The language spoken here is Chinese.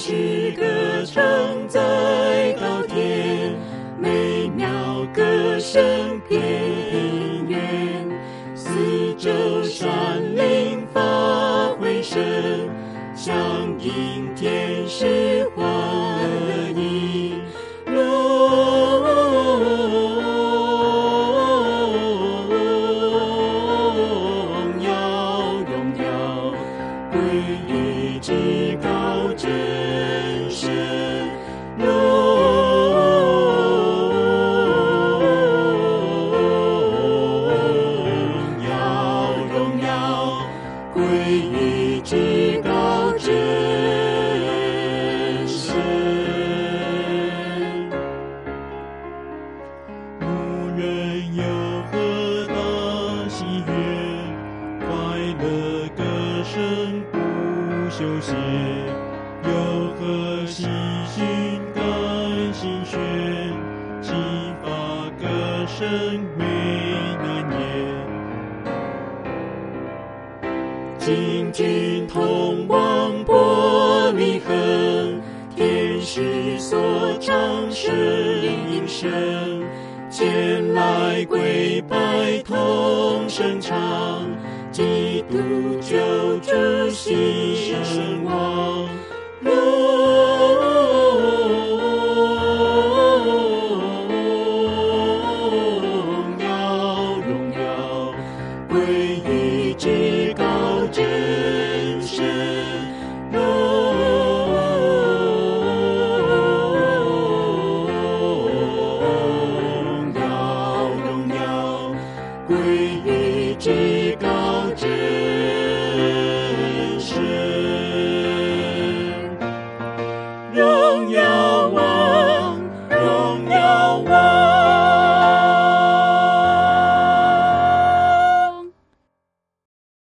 使歌唱在高天，美妙歌声遍原，四周山林发回声，响应天使欢迎。至高真神，荣耀归于至高真神。无人有何大喜悦，快乐歌声休歇，有何喜讯甘心宣，启发歌声美难言。进军通往伯利恒，天使所唱声音声，前来跪拜同声唱，基督救主新生王，荣耀归于至高